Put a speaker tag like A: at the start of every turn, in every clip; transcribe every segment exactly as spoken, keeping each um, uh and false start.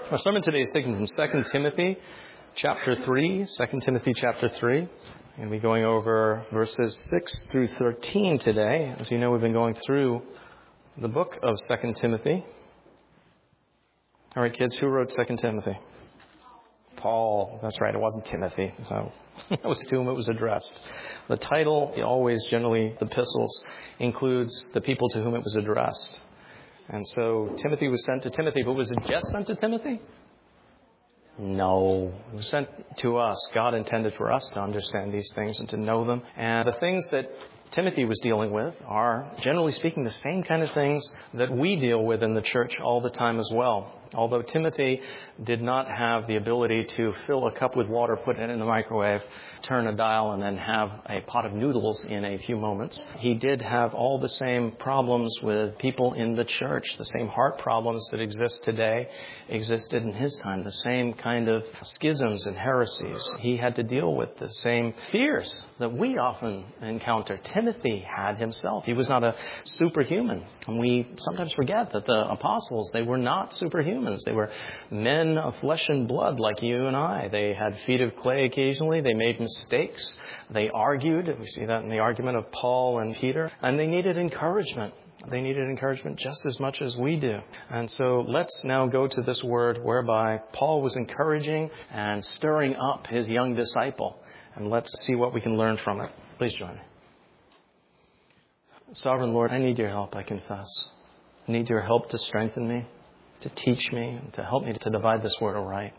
A: Our sermon today is taken from Second Timothy chapter three, Second Timothy chapter three. And we're going over verses six through thirteen today. As you know, we've been going through the book of Second Timothy. All right, kids, who wrote Second Timothy? Paul. That's right, it wasn't Timothy. So it was to whom it was addressed. The title, always generally the epistles, includes the people to whom it was addressed. And so Timothy was sent to Timothy, but was it just sent to Timothy? No. It was sent to us. God intended for us to understand these things and to know them. And the things that Timothy was dealing with are, generally speaking, the same kind of things that we deal with in the church all the time as well. Although Timothy did not have the ability to fill a cup with water, put it in the microwave, turn a dial, and then have a pot of noodles in a few moments, he did have all the same problems with people in the church. The same heart problems that exist today existed in his time. The same kind of schisms and heresies. He had to deal with the same fears that we often encounter. Timothy had himself. He was not a superhuman. And we sometimes forget that the apostles, they were not superhuman. They were men of flesh and blood like you and I. They had feet of clay occasionally. They made mistakes. They argued. We see that in the argument of Paul and Peter. And they needed encouragement. They needed encouragement just as much as we do. And so let's now go to this word whereby Paul was encouraging and stirring up his young disciple. And let's see what we can learn from it. Please join me. Sovereign Lord, I need your help, I confess. I need your help to strengthen me, to teach me, and to help me to divide this word aright.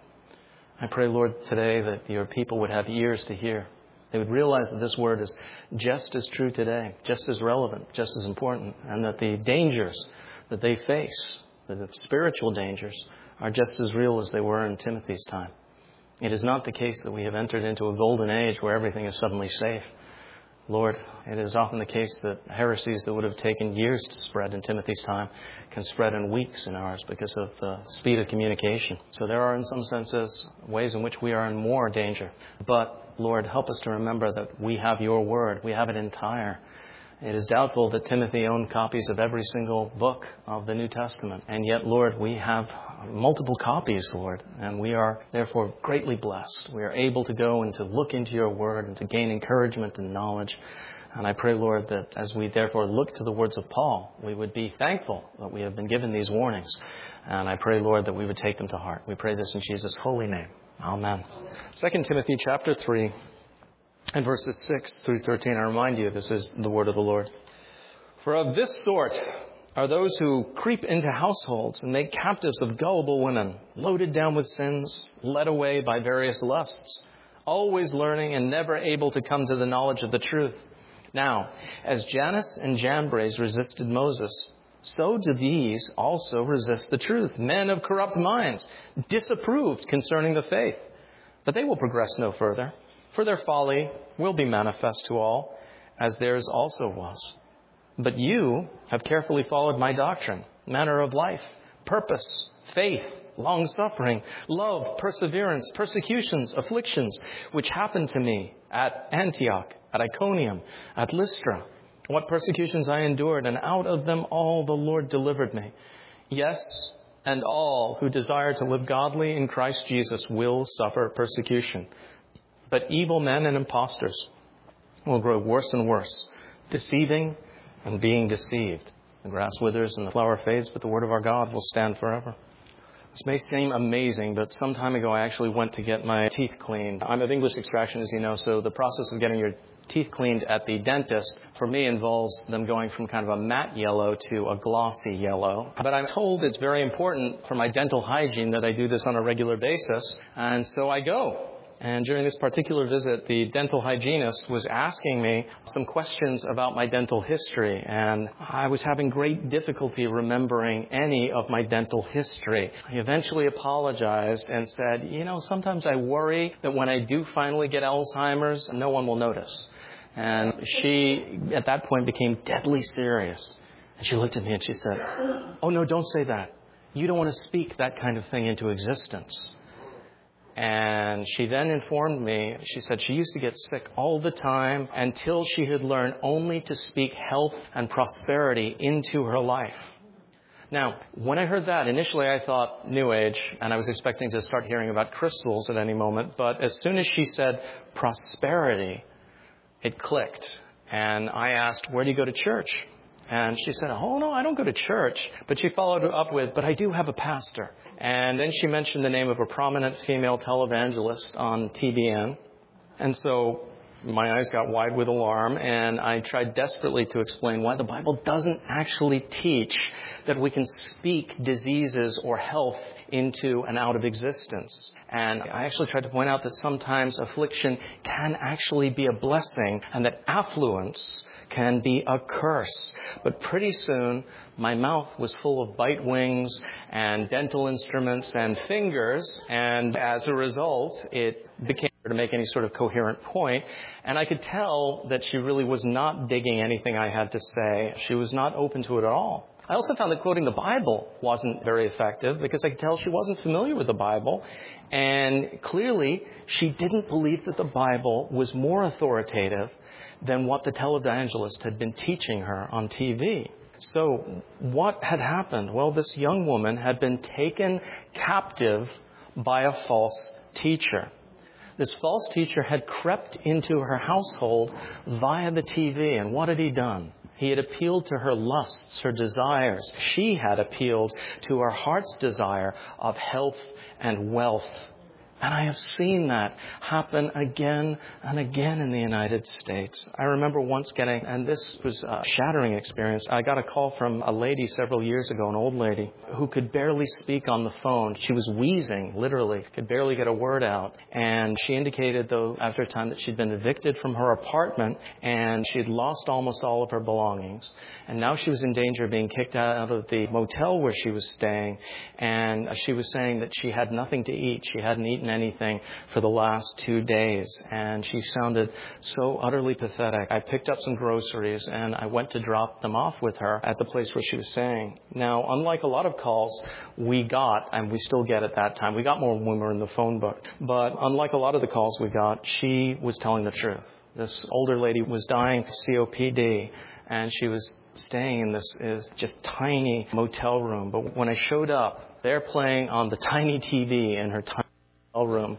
A: I pray, Lord, today that your people would have ears to hear. They would realize that this word is just as true today, just as relevant, just as important, and that the dangers that they face, the spiritual dangers, are just as real as they were in Timothy's time. It is not the case that we have entered into a golden age where everything is suddenly safe. Lord, it is often the case that heresies that would have taken years to spread in Timothy's time can spread in weeks in ours because of the speed of communication. So there are, in some senses, ways in which we are in more danger. But, Lord, help us to remember that we have your word. We have it entire. It is doubtful that Timothy owned copies of every single book of the New Testament. And yet, Lord, we have multiple copies, Lord. And we are, therefore, greatly blessed. We are able to go and to look into your word and to gain encouragement and knowledge. And I pray, Lord, that as we therefore look to the words of Paul, we would be thankful that we have been given these warnings. And I pray, Lord, that we would take them to heart. We pray this in Jesus' holy name. Amen. Second Timothy chapter three. And verses six through thirteen, I remind you, this is the word of the Lord. For of this sort are those who creep into households and make captives of gullible women, loaded down with sins, led away by various lusts, always learning and never able to come to the knowledge of the truth. Now, as Jannes and Jambres resisted Moses, so do these also resist the truth. Men of corrupt minds, disapproved concerning the faith. But they will progress no further. For their folly will be manifest to all, as theirs also was. But you have carefully followed my doctrine, manner of life, purpose, faith, long-suffering, love, perseverance, persecutions, afflictions, which happened to me at Antioch, at Iconium, at Lystra. What persecutions I endured, and out of them all the Lord delivered me. Yes, and all who desire to live godly in Christ Jesus will suffer persecution. But evil men and impostors will grow worse and worse, deceiving and being deceived. The grass withers and the flower fades, but the word of our God will stand forever. This may seem amazing, but some time ago I actually went to get my teeth cleaned. I'm of English extraction, as you know, so the process of getting your teeth cleaned at the dentist, for me, involves them going from kind of a matte yellow to a glossy yellow. But I'm told it's very important for my dental hygiene that I do this on a regular basis, and so I go. And during this particular visit, the dental hygienist was asking me some questions about my dental history. And I was having great difficulty remembering any of my dental history. I eventually apologized and said, you know, sometimes I worry that when I do finally get Alzheimer's, no one will notice. And she, at that point, became deadly serious. And she looked at me and she said, oh, no, don't say that. You don't want to speak that kind of thing into existence. And she then informed me, she said she used to get sick all the time until she had learned only to speak health and prosperity into her life. Now, when I heard that, initially I thought New Age, and I was expecting to start hearing about crystals at any moment. But as soon as she said prosperity, it clicked. And I asked, where do you go to church? And she said, oh, no, I don't go to church. But she followed up with, but I do have a pastor. And then she mentioned the name of a prominent female televangelist on T B N. And so my eyes got wide with alarm, and I tried desperately to explain why the Bible doesn't actually teach that we can speak diseases or health into and out of existence. And I actually tried to point out that sometimes affliction can actually be a blessing, and that affluence can be a curse. But pretty soon, my mouth was full of bite wings and dental instruments and fingers, and as a result, it became to make any sort of coherent point. And I could tell that she really was not digging anything I had to say. She was not open to it at all. I also found that quoting the Bible wasn't very effective because I could tell she wasn't familiar with the Bible. And clearly, she didn't believe that the Bible was more authoritative than what the televangelist had been teaching her on T V. So what had happened? Well, this young woman had been taken captive by a false teacher. This false teacher had crept into her household via the T V. And what had he done? He had appealed to her lusts, her desires. She had appealed to her heart's desire of health and wealth. And I have seen that happen again and again in the United States. I remember once getting, and this was a shattering experience, I got a call from a lady several years ago, an old lady, who could barely speak on the phone. She was wheezing, literally, could barely get a word out. And she indicated, though, after a time that she'd been evicted from her apartment and she had lost almost all of her belongings. And now she was in danger of being kicked out of the motel where she was staying. And she was saying that she had nothing to eat. She hadn't eaten anything for the last two days. And she sounded so utterly pathetic. I picked up some groceries and I went to drop them off with her at the place where she was staying. Now, unlike a lot of calls we got, and we still get at that time, we got more when we were in the phone book, but unlike a lot of the calls we got, she was telling the truth. This older lady was dying of C O P D, and she was staying in this is just tiny motel room. But when I showed up, there playing on the tiny T V in her tiny room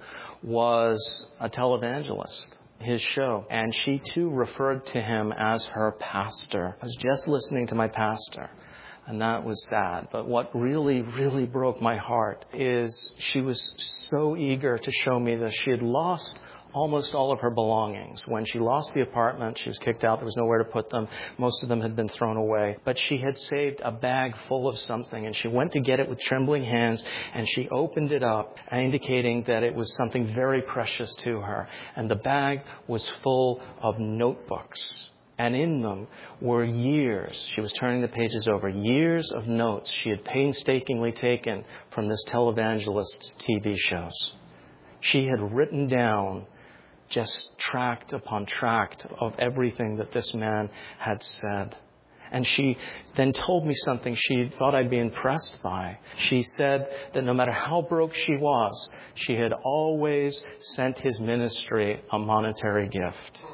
A: was a televangelist, his show. And she too referred to him as her pastor. I was just listening to my pastor. And that was sad. But what really, really broke my heart is she was so eager to show me that she had lost almost all of her belongings. When she lost the apartment, she was kicked out. There was nowhere to put them. Most of them had been thrown away. But she had saved a bag full of something, and she went to get it with trembling hands, and she opened it up, indicating that it was something very precious to her. And the bag was full of notebooks. And in them were years, she was turning the pages over, years of notes she had painstakingly taken from this televangelist's T V shows. She had written down just tract upon tract of everything that this man had said. And she then told me something she thought I'd be impressed by. She said that no matter how broke she was, she had always sent his ministry a monetary gift.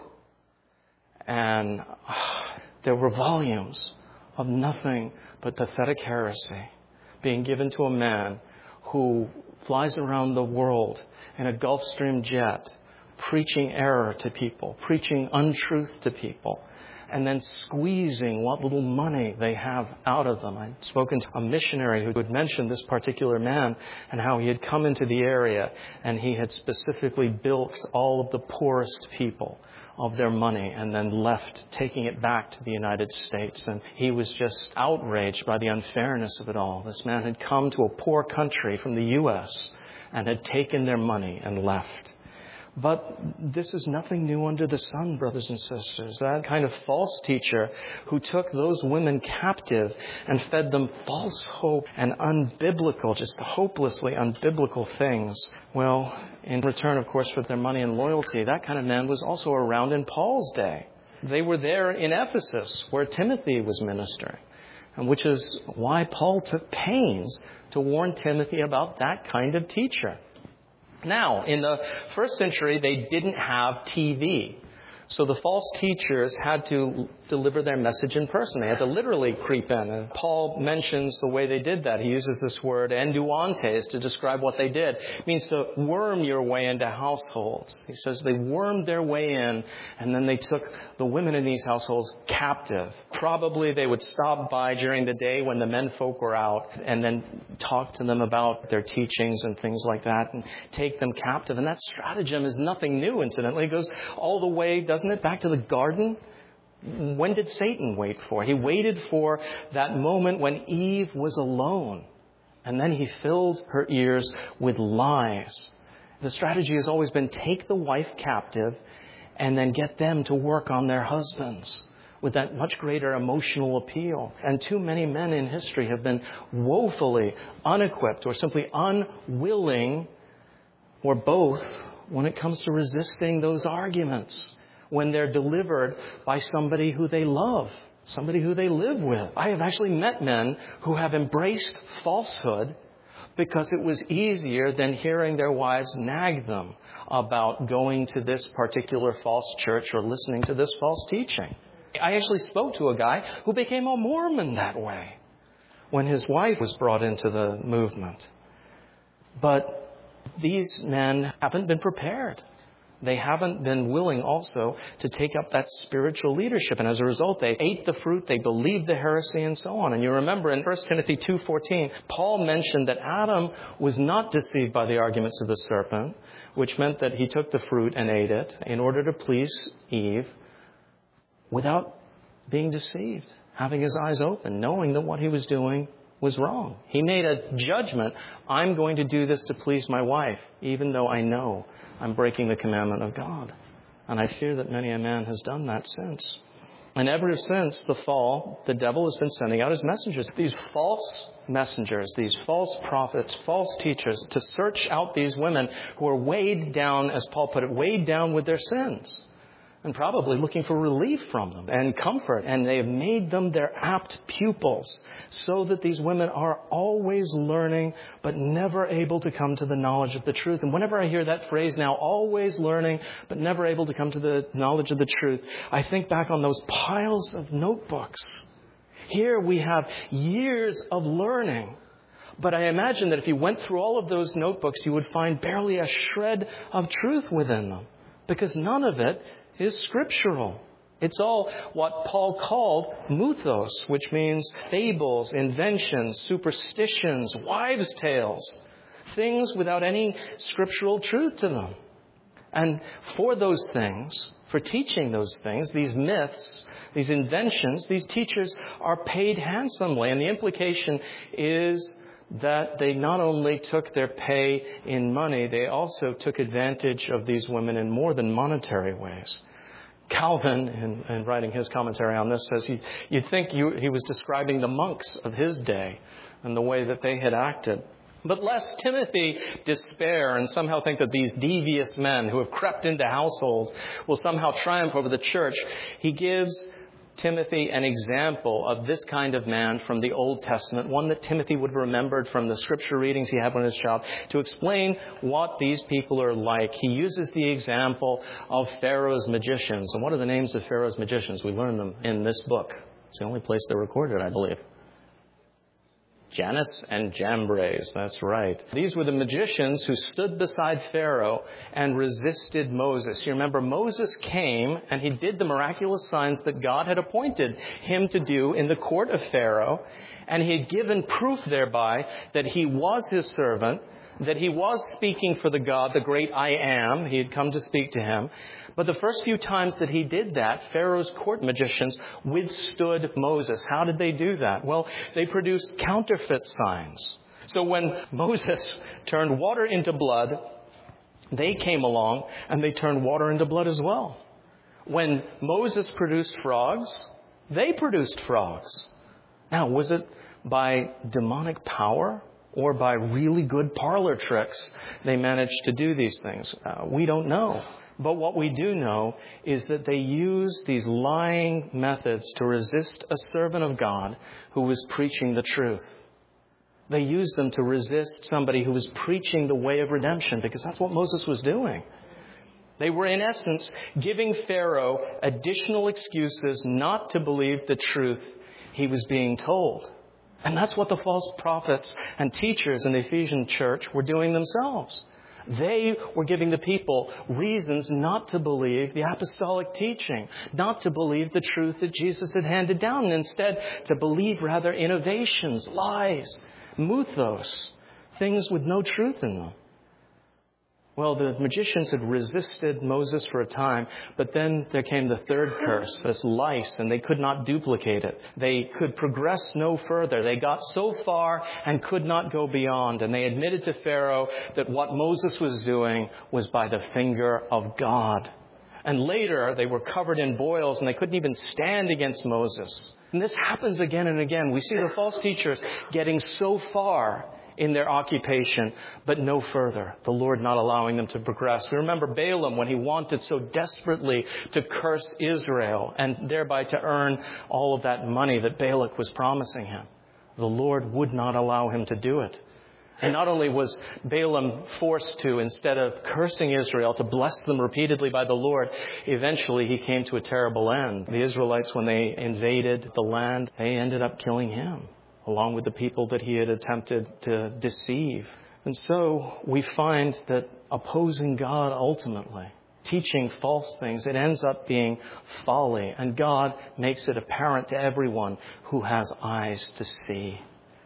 A: And uh, there were volumes of nothing but pathetic heresy being given to a man who flies around the world in a Gulfstream jet, preaching error to people, preaching untruth to people, and then squeezing what little money they have out of them. I'd spoken to a missionary who had mentioned this particular man and how he had come into the area and he had specifically bilked all of the poorest people of their money and then left, taking it back to the United States. And he was just outraged by the unfairness of it all. This man had come to a poor country from the U S and had taken their money and left. But this is nothing new under the sun, brothers and sisters. That kind of false teacher who took those women captive and fed them false hope and unbiblical, just hopelessly unbiblical things. Well, in return, of course, for their money and loyalty, that kind of man was also around in Paul's day. They were there in Ephesus where Timothy was ministering, and which is why Paul took pains to warn Timothy about that kind of teacher. Now, in the first century, they didn't have T V. So the false teachers had to deliver their message in person. They had to literally creep in. And Paul mentions the way they did that. He uses this word enduantes to describe what they did. It means to worm your way into households. He says they wormed their way in, and then they took the women in these households captive. Probably they would stop by during the day when the men folk were out and then talk to them about their teachings and things like that and take them captive. And that stratagem is nothing new, incidentally. It goes all the way, doesn't it, back to the garden? When did Satan wait for? He waited for that moment when Eve was alone. And then he filled her ears with lies. The strategy has always been take the wife captive and then get them to work on their husbands with that much greater emotional appeal. And too many men in history have been woefully unequipped or simply unwilling, or both, when it comes to resisting those arguments when they're delivered by somebody who they love, somebody who they live with. I have actually met men who have embraced falsehood because it was easier than hearing their wives nag them about going to this particular false church or listening to this false teaching. I actually spoke to a guy who became a Mormon that way when his wife was brought into the movement. But these men haven't been prepared. They haven't been willing also to take up that spiritual leadership. And as a result, they ate the fruit, they believed the heresy, and so on. And you remember in First Timothy two fourteen, Paul mentioned that Adam was not deceived by the arguments of the serpent, which meant that he took the fruit and ate it in order to please Eve without being deceived, having his eyes open, knowing that what he was doing was wrong. He made a judgment. I'm going to do this to please my wife, even though I know I'm breaking the commandment of God. And I fear that many a man has done that since. And ever since the fall, the devil has been sending out his messengers, these false messengers, these false prophets, false teachers, to search out these women who are weighed down, as Paul put it, weighed down with their sins. And probably looking for relief from them and comfort. And they have made them their apt pupils so that these women are always learning but never able to come to the knowledge of the truth. And whenever I hear that phrase now, always learning but never able to come to the knowledge of the truth, I think back on those piles of notebooks. Here we have years of learning. But I imagine that if you went through all of those notebooks, you would find barely a shred of truth within them. Because none of it is scriptural. It's all what Paul called mythos, which means fables, inventions, superstitions, wives' tales, things without any scriptural truth to them. And for those things, for teaching those things, these myths, these inventions, these teachers are paid handsomely. And the implication is that they not only took their pay in money, they also took advantage of these women in more than monetary ways. Calvin, in, in writing his commentary on this, says he, you'd think you, he was describing the monks of his day and the way that they had acted. But lest Timothy despair and somehow think that these devious men who have crept into households will somehow triumph over the church, he gives Timothy an example of this kind of man from the Old Testament, one that Timothy would have remembered from the scripture readings he had when he was a child, to explain what these people are like. He uses the example of Pharaoh's magicians. And what are the names of Pharaoh's magicians? We learn them in this book. It's the only place they're recorded, I believe. Jannes and Jambres, that's right. These were the magicians who stood beside Pharaoh and resisted Moses. You remember, Moses came and he did the miraculous signs that God had appointed him to do in the court of Pharaoh. And he had given proof thereby that he was his servant, that he was speaking for the God, the great I Am. He had come to speak to him. But the first few times that he did that, Pharaoh's court magicians withstood Moses. How did they do that? Well, they produced counterfeit signs. So when Moses turned water into blood, they came along and they turned water into blood as well. When Moses produced frogs, they produced frogs. Now, was it by demonic power or by really good parlor tricks they managed to do these things? Uh, we don't know. But what we do know is that they used these lying methods to resist a servant of God who was preaching the truth. They used them to resist somebody who was preaching the way of redemption, because that's what Moses was doing. They were, in essence, giving Pharaoh additional excuses not to believe the truth he was being told. And that's what the false prophets and teachers in the Ephesian church were doing themselves. They were giving the people reasons not to believe the apostolic teaching, not to believe the truth that Jesus had handed down, and instead to believe rather innovations, lies, mythos, things with no truth in them. Well, the magicians had resisted Moses for a time, but then there came the third curse, this lice, and they could not duplicate it. They could progress no further. They got so far and could not go beyond. And they admitted to Pharaoh that what Moses was doing was by the finger of God. And later, they were covered in boils and they couldn't even stand against Moses. And this happens again and again. We see the false teachers getting so far in their occupation, but no further. The Lord not allowing them to progress. We remember Balaam when he wanted so desperately to curse Israel and thereby to earn all of that money that Balak was promising him. The Lord would not allow him to do it. And not only was Balaam forced to, instead of cursing Israel, to bless them repeatedly by the Lord, eventually he came to a terrible end. The Israelites, when they invaded the land, they ended up killing him, along with the people that he had attempted to deceive. And so we find that opposing God ultimately, teaching false things, it ends up being folly. And God makes it apparent to everyone who has eyes to see.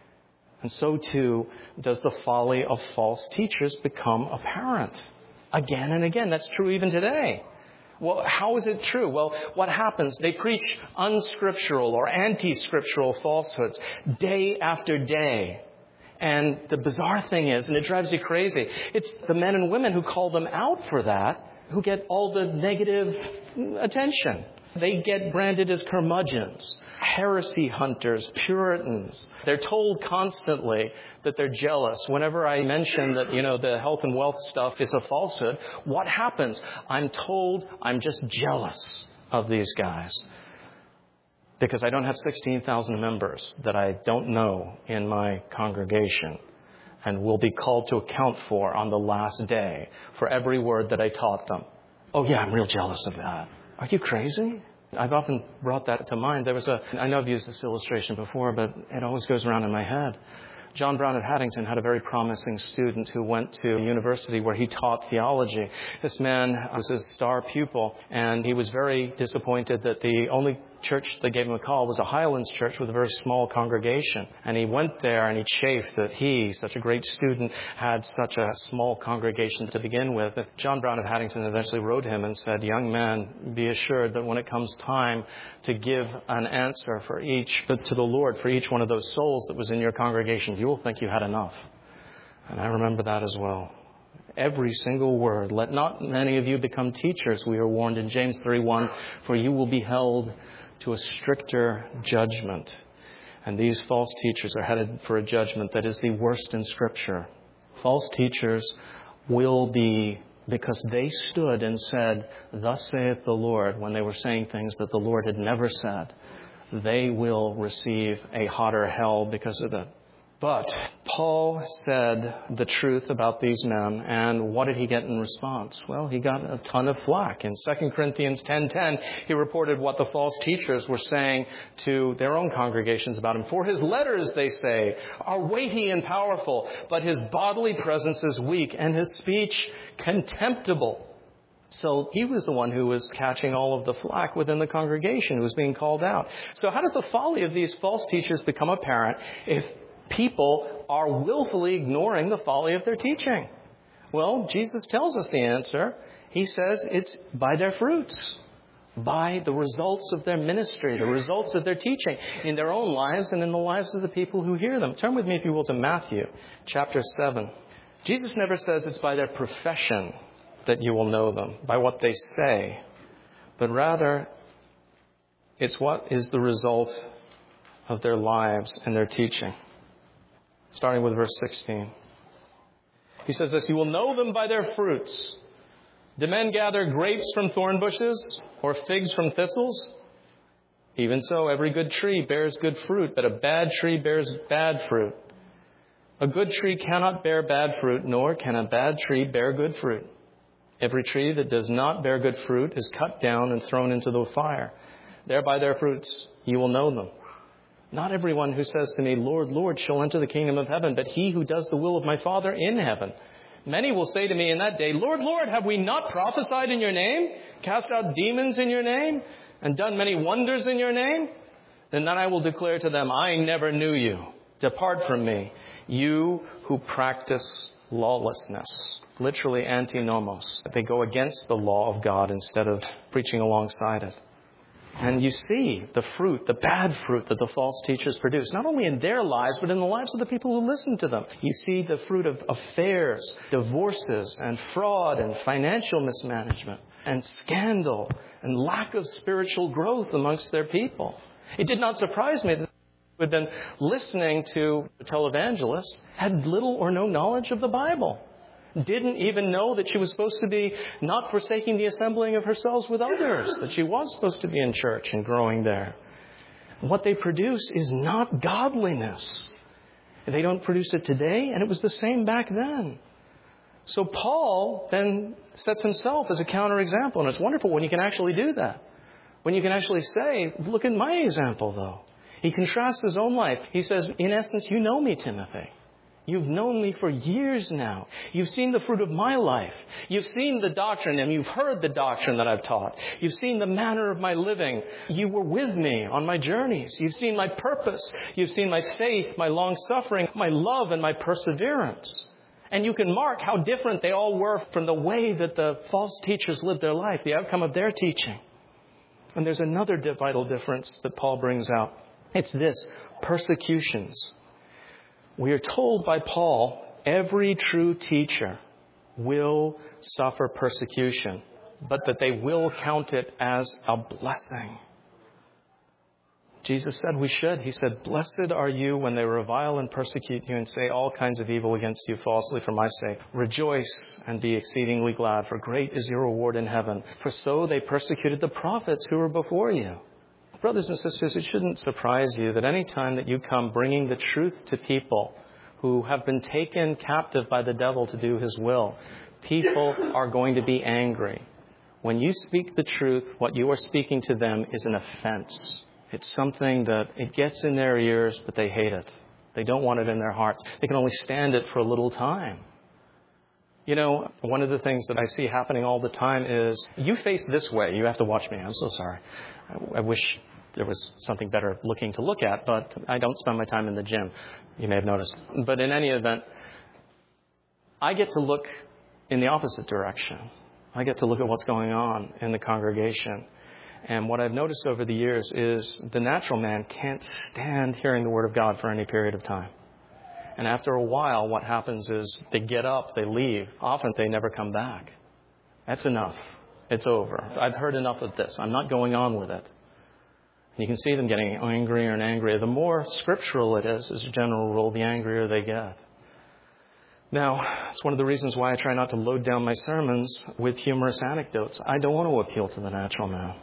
A: And so too does the folly of false teachers become apparent again and again. That's true even today. Well, how is it true? Well, what happens? They preach unscriptural or anti-scriptural falsehoods day after day. And the bizarre thing is, and it drives you crazy, it's the men and women who call them out for that who get all the negative attention. They get branded as curmudgeons, heresy hunters, Puritans. They're told constantly that they're jealous. Whenever I mention that, you know, the health and wealth stuff is a falsehood, what happens? I'm told I'm just jealous of these guys because I don't have sixteen thousand members that I don't know in my congregation and will be called to account for on the last day for every word that I taught them. Oh yeah, I'm real jealous of that. Are you crazy? I've often brought that to mind. There was a, I know I've used this illustration before, but it always goes around in my head. John Brown at Haddington had a very promising student who went to a university where he taught theology. This man was his star pupil, and he was very disappointed that the only church that gave him a call was a Highlands church with a very small congregation. And he went there and he chafed that he, such a great student, had such a small congregation to begin with. But John Brown of Haddington eventually wrote him and said, "Young man, be assured that when it comes time to give an answer for each, to the Lord for each one of those souls that was in your congregation, you will think you had enough." And I remember that as well. Every single word. Let not many of you become teachers, we are warned in James three one, for you will be held to a stricter judgment. And these false teachers are headed for a judgment that is the worst in Scripture. False teachers will be, because they stood and said, "Thus saith the Lord," when they were saying things that the Lord had never said, they will receive a hotter hell because of it. But Paul said the truth about these men, and what did he get in response? Well, he got a ton of flack. In Second Corinthians ten ten, he reported what the false teachers were saying to their own congregations about him. "For his letters," they say, "are weighty and powerful, but his bodily presence is weak, and his speech contemptible." So he was the one who was catching all of the flack within the congregation, who was being called out. So how does the folly of these false teachers become apparent if people are willfully ignoring the folly of their teaching? Well, Jesus tells us the answer. He says it's by their fruits, by the results of their ministry, the results of their teaching in their own lives and in the lives of the people who hear them. Turn with me, if you will, to Matthew chapter seven. Jesus never says it's by their profession that you will know them, by what they say, but rather it's what is the result of their lives and their teaching. Starting with verse sixteen. He says this, "You will know them by their fruits. Do men gather grapes from thorn bushes or figs from thistles? Even so, every good tree bears good fruit, but a bad tree bears bad fruit. A good tree cannot bear bad fruit, nor can a bad tree bear good fruit. Every tree that does not bear good fruit is cut down and thrown into the fire. There by their fruits you will know them. Not everyone who says to me, Lord, Lord, shall enter the kingdom of heaven, but he who does the will of my Father in heaven. Many will say to me in that day, Lord, Lord, have we not prophesied in your name, cast out demons in your name, and done many wonders in your name? Then I will declare to them, I never knew you. Depart from me, you who practice lawlessness. Literally antinomos. They go against the law of God instead of preaching alongside it. And you see the fruit, the bad fruit that the false teachers produce, not only in their lives, but in the lives of the people who listen to them. You see the fruit of affairs, divorces, and fraud, and financial mismanagement, and scandal, and lack of spiritual growth amongst their people. It did not surprise me that who had been listening to the televangelist had little or no knowledge of the Bible. Didn't even know that she was supposed to be not forsaking the assembling of herself with others, that she was supposed to be in church and growing there. What they produce is not godliness. They don't produce it today, and it was the same back then. So Paul then sets himself as a counterexample, and it's wonderful when you can actually do that. When you can actually say, look at my example, though. He contrasts his own life. He says, in essence, you know me, Timothy. You've known me for years now. You've seen the fruit of my life. You've seen the doctrine, and you've heard the doctrine that I've taught. You've seen the manner of my living. You were with me on my journeys. You've seen my purpose. You've seen my faith, my long-suffering, my love, and my perseverance. And you can mark how different they all were from the way that the false teachers lived their life, the outcome of their teaching. And there's another vital difference that Paul brings out. It's this: persecutions. We are told by Paul, every true teacher will suffer persecution, but that they will count it as a blessing. Jesus said we should. He said, blessed are you when they revile and persecute you and say all kinds of evil against you falsely for my sake. Rejoice and be exceedingly glad, for great is your reward in heaven. For so they persecuted the prophets who were before you. Brothers and sisters, it shouldn't surprise you that any time that you come bringing the truth to people who have been taken captive by the devil to do his will, people are going to be angry. When you speak the truth, what you are speaking to them is an offense. It's something that it gets in their ears, but they hate it. They don't want it in their hearts. They can only stand it for a little time. You know, one of the things that I see happening all the time is, you face this way. You have to watch me. I'm so sorry. I, I wish there was something better looking to look at, but I don't spend my time in the gym. You may have noticed. But in any event, I get to look in the opposite direction. I get to look at what's going on in the congregation. And what I've noticed over the years is the natural man can't stand hearing the Word of God for any period of time. And after a while, what happens is they get up, they leave. Often they never come back. That's enough. It's over. I've heard enough of this. I'm not going on with it. You can see them getting angrier and angrier. The more scriptural it is, as a general rule, the angrier they get. Now, it's one of the reasons why I try not to load down my sermons with humorous anecdotes. I don't want to appeal to the natural man.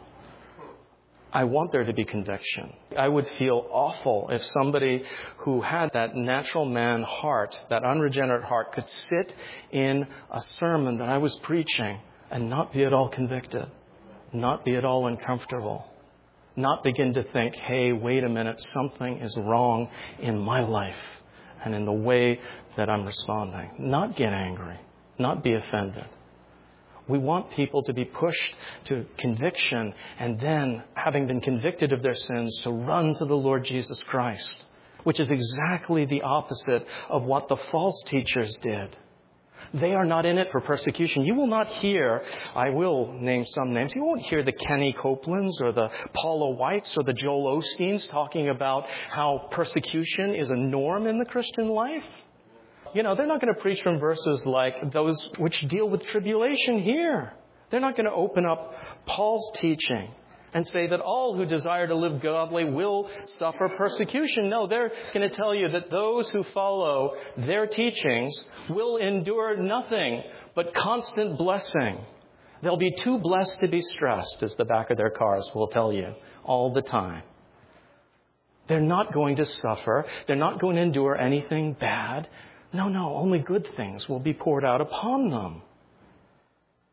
A: I want there to be conviction. I would feel awful if somebody who had that natural man heart, that unregenerate heart, could sit in a sermon that I was preaching and not be at all convicted, not be at all uncomfortable, not begin to think, hey, wait a minute, something is wrong in my life and in the way that I'm responding. Not get angry, not be offended. We want people to be pushed to conviction and then, having been convicted of their sins, to run to the Lord Jesus Christ, which is exactly the opposite of what the false teachers did. They are not in it for persecution. You will not hear, I will name some names, you won't hear the Kenny Copelands or the Paula Whites or the Joel Osteens talking about how persecution is a norm in the Christian life. You know, they're not going to preach from verses like those which deal with tribulation here. They're not going to open up Paul's teaching and say that all who desire to live godly will suffer persecution. No, they're going to tell you that those who follow their teachings will endure nothing but constant blessing. They'll be too blessed to be stressed, as the back of their cars will tell you all the time. They're not going to suffer. They're not going to endure anything bad. No, no, only good things will be poured out upon them.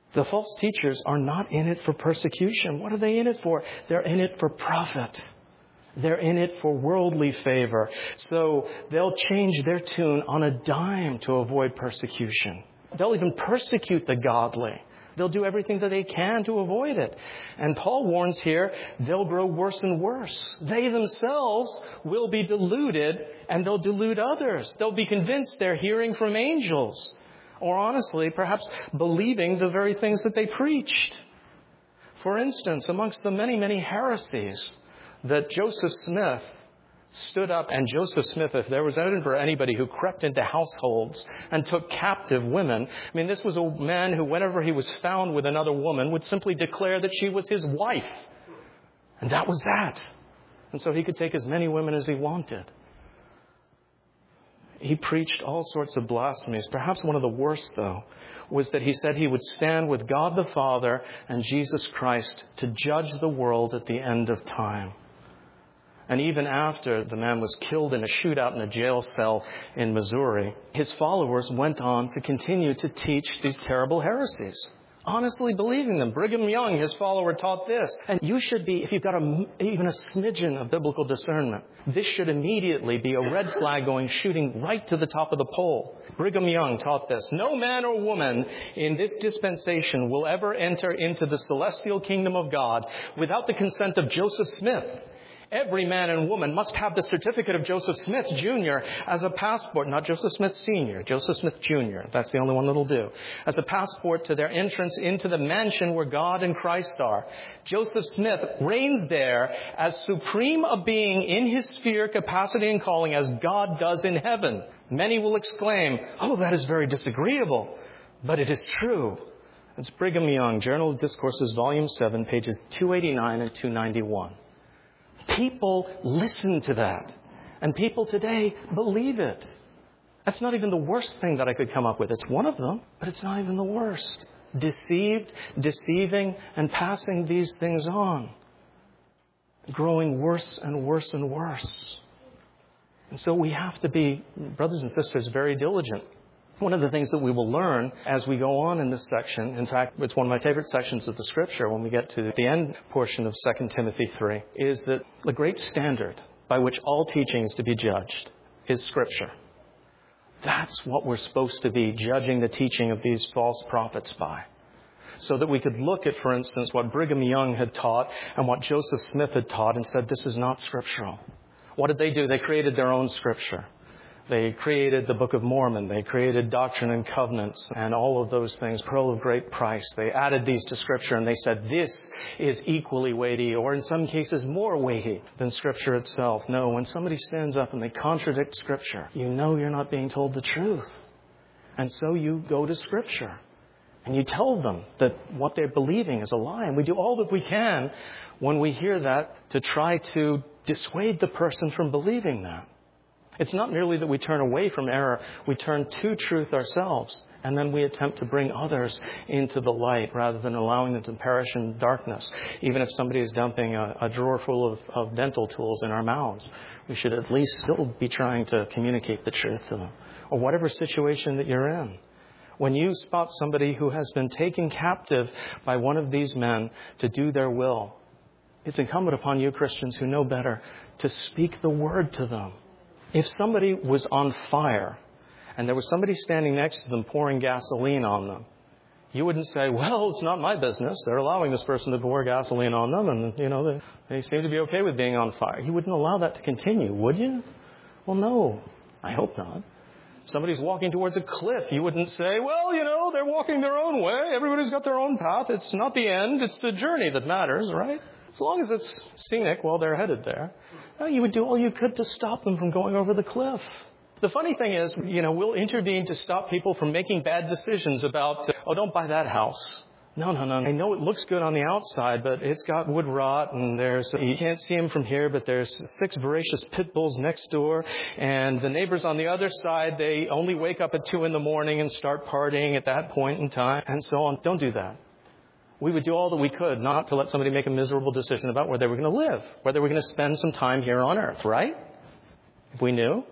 A: The false teachers are not in it for persecution. What are they in it for? They're in it for profit. They're in it for worldly favor. So they'll change their tune on a dime to avoid persecution. They'll even persecute the godly. They'll do everything that they can to avoid it. And Paul warns here, they'll grow worse and worse. They themselves will be deluded, and they'll delude others. They'll be convinced they're hearing from angels. Or honestly, perhaps believing the very things that they preached. For instance, amongst the many, many heresies that Joseph Smith stood up, and Joseph Smith, if there was ever anybody who crept into households and took captive women, I mean, this was a man who, whenever he was found with another woman, would simply declare that she was his wife. And that was that. And so he could take as many women as he wanted. He preached all sorts of blasphemies. Perhaps one of the worst, though, was that he said he would stand with God the Father and Jesus Christ to judge the world at the end of time. And even after the man was killed in a shootout in a jail cell in Missouri, his followers went on to continue to teach these terrible heresies, honestly believing them. Brigham Young, his follower, taught this. And you should be, if you've got a, even a smidgen of biblical discernment, this should immediately be a red flag going shooting right to the top of the pole. Brigham Young taught this. No man or woman in this dispensation will ever enter into the celestial kingdom of God without the consent of Joseph Smith. Every man and woman must have the certificate of Joseph Smith, Junior as a passport, not Joseph Smith, Senior, Joseph Smith, Junior That's the only one that'll do. As a passport to their entrance into the mansion where God and Christ are. Joseph Smith reigns there as supreme a being in his sphere, capacity, and calling as God does in heaven. Many will exclaim, oh, that is very disagreeable, but it is true. It's Brigham Young, Journal of Discourses, Volume seven, pages two eighty-nine and two ninety-one. People listen to that. And people today believe it. That's not even the worst thing that I could come up with. It's one of them, but it's not even the worst. Deceived, deceiving, and passing these things on. Growing worse and worse and worse. And so we have to be, brothers and sisters, very diligent. One of the things that we will learn as we go on in this section, in fact, it's one of my favorite sections of the Scripture when we get to the end portion of Second Timothy three, is that the great standard by which all teaching is to be judged is Scripture. That's what we're supposed to be judging the teaching of these false prophets by. So that we could look at, for instance, what Brigham Young had taught and what Joseph Smith had taught and said, this is not scriptural. What did they do? They created their own Scripture. They created the Book of Mormon. They created Doctrine and Covenants and all of those things, Pearl of Great Price. They added these to Scripture and they said this is equally weighty, or in some cases more weighty than Scripture itself. No, when somebody stands up and they contradict Scripture, you know you're not being told the truth. And so you go to Scripture and you tell them that what they're believing is a lie. And we do all that we can when we hear that to try to dissuade the person from believing that. It's not merely that we turn away from error, we turn to truth ourselves, and then we attempt to bring others into the light rather than allowing them to perish in darkness. Even if somebody is dumping a, a drawer full of, of dental tools in our mouths, we should at least still be trying to communicate the truth to them, or whatever situation that you're in. When you spot somebody who has been taken captive by one of these men to do their will, it's incumbent upon you Christians who know better to speak the word to them. If somebody was on fire and there was somebody standing next to them pouring gasoline on them, you wouldn't say, well, it's not my business. They're allowing this person to pour gasoline on them and, you know, they, they seem to be okay with being on fire. You wouldn't allow that to continue, would you? Well, no, I hope not. Somebody's walking towards a cliff. You wouldn't say, well, you know, they're walking their own way. Everybody's got their own path. It's not the end. It's the journey that matters, right? As long as it's scenic while they're headed there. No, you would do all you could to stop them from going over the cliff. The funny thing is, you know, we'll intervene to stop people from making bad decisions about, oh, don't buy that house. No, no, no. I know it looks good on the outside, but it's got wood rot and there's, you can't see them from here, but there's six voracious pit bulls next door. And the neighbors on the other side, they only wake up at two in the morning and start partying at that point in time and so on. Don't do that. We would do all that we could not to let somebody make a miserable decision about where they were going to live, where they were going to spend some time here on earth, right? If we knew.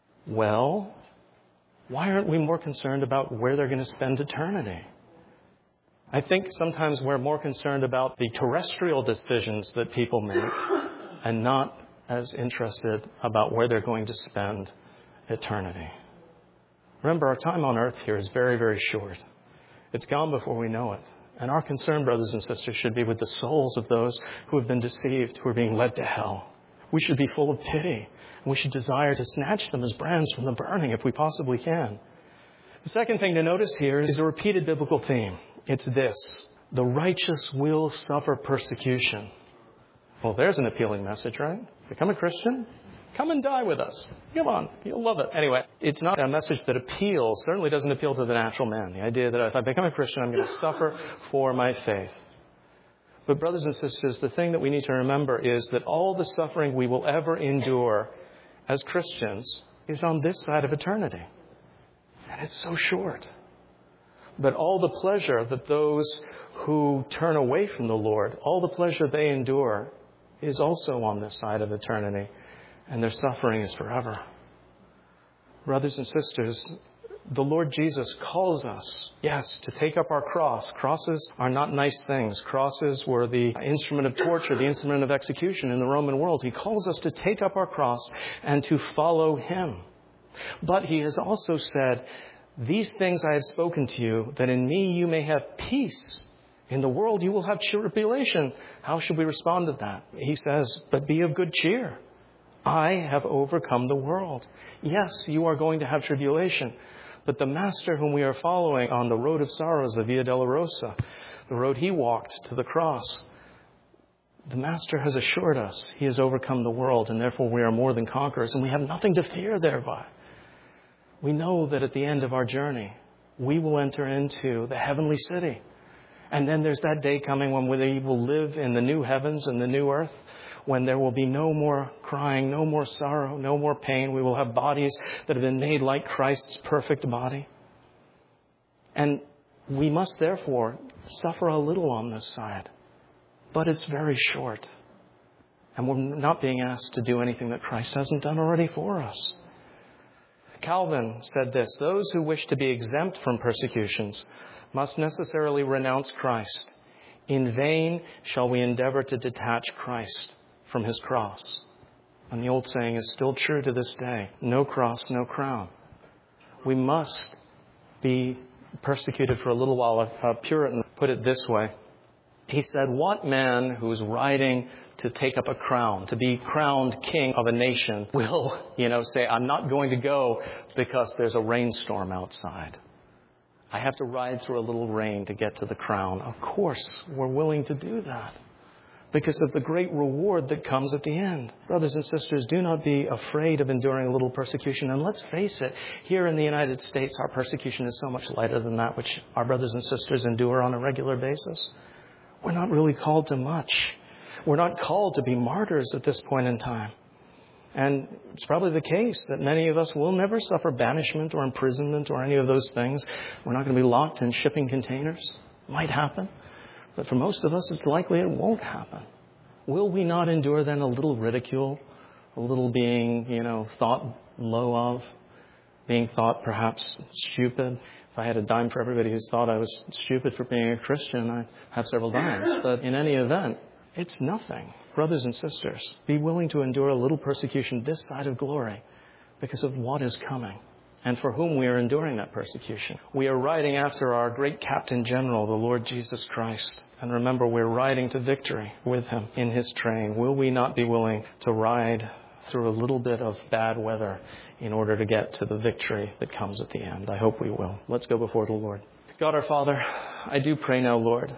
A: Well, why aren't we more concerned about where they're going to spend eternity? I think sometimes we're more concerned about the terrestrial decisions that people make and not as interested about where they're going to spend eternity. Remember, our time on earth here is very, very short. It's gone before we know it. And our concern, brothers and sisters, should be with the souls of those who have been deceived, who are being led to hell. We should be full of pity. And we should desire to snatch them as brands from the burning if we possibly can. The second thing to notice here is a repeated biblical theme. It's this: the righteous will suffer persecution. Well, there's an appealing message, right? Become a Christian? Come and die with us. Come on. You'll love it. Anyway, it's not a message that appeals, certainly doesn't appeal to the natural man. The idea that if I become a Christian, I'm going to suffer for my faith. But brothers and sisters, the thing that we need to remember is that all the suffering we will ever endure as Christians is on this side of eternity. And it's so short. But all the pleasure that those who turn away from the Lord, all the pleasure they endure is also on this side of eternity. And their suffering is forever. Brothers and sisters, the Lord Jesus calls us, yes, to take up our cross. Crosses are not nice things. Crosses were the instrument of torture, the instrument of execution in the Roman world. He calls us to take up our cross and to follow Him. But He has also said, these things I have spoken to you, that in me you may have peace. In the world you will have tribulation. How should we respond to that? He says, but be of good cheer. I have overcome the world. Yes, you are going to have tribulation. But the Master whom we are following on the road of sorrows, the Via Dolorosa, the road He walked to the cross, the Master has assured us He has overcome the world, and therefore we are more than conquerors, and we have nothing to fear thereby. We know that at the end of our journey, we will enter into the heavenly city. And then there's that day coming when we will live in the new heavens and the new earth, when there will be no more crying, no more sorrow, no more pain. We will have bodies that have been made like Christ's perfect body. And we must therefore suffer a little on this side. But it's very short. And we're not being asked to do anything that Christ hasn't done already for us. Calvin said this: those who wish to be exempt from persecutions must necessarily renounce Christ. In vain shall we endeavor to detach Christ from His cross. And the old saying is still true to this day: no cross, no crown. We must be persecuted for a little while. A Puritan put it this way. He said, what man who is riding to take up a crown, to be crowned king of a nation, will, you know, say, I'm not going to go because there's a rainstorm outside. I have to ride through a little rain to get to the crown. Of course, we're willing to do that because of the great reward that comes at the end. Brothers and sisters, do not be afraid of enduring a little persecution. And let's face it, here in the United States, our persecution is so much lighter than that which our brothers and sisters endure on a regular basis. We're not really called to much. We're not called to be martyrs at this point in time. And it's probably the case that many of us will never suffer banishment or imprisonment or any of those things. We're not going to be locked in shipping containers. It might happen. But for most of us, it's likely it won't happen. Will we not endure then a little ridicule, a little being, you know, thought low of, being thought perhaps stupid? If I had a dime for everybody who's thought I was stupid for being a Christian, I'd have several dimes. But in any event, it's nothing. Brothers and sisters, be willing to endure a little persecution this side of glory because of what is coming and for whom we are enduring that persecution. We are riding after our great Captain General, the Lord Jesus Christ. And remember, we're riding to victory with Him in His train. Will we not be willing to ride through a little bit of bad weather in order to get to the victory that comes at the end? I hope we will. Let's go before the Lord. God our Father, I do pray now, Lord,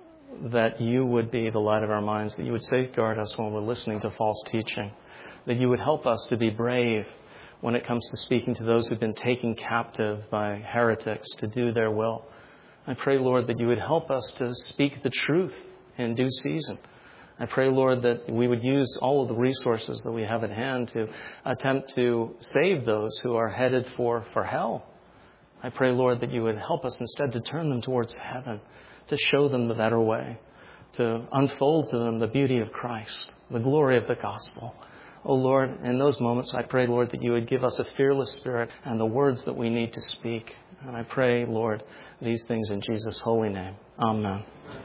A: that You would be the light of our minds, that You would safeguard us when we're listening to false teaching, that You would help us to be brave when it comes to speaking to those who've been taken captive by heretics to do their will. I pray, Lord, that You would help us to speak the truth in due season. I pray, Lord, that we would use all of the resources that we have at hand to attempt to save those who are headed for, for hell. I pray, Lord, that You would help us instead to turn them towards heaven, to show them the better way, to unfold to them the beauty of Christ, the glory of the gospel. Oh, Lord, in those moments, I pray, Lord, that You would give us a fearless spirit and the words that we need to speak. And I pray, Lord, these things in Jesus' holy name. Amen.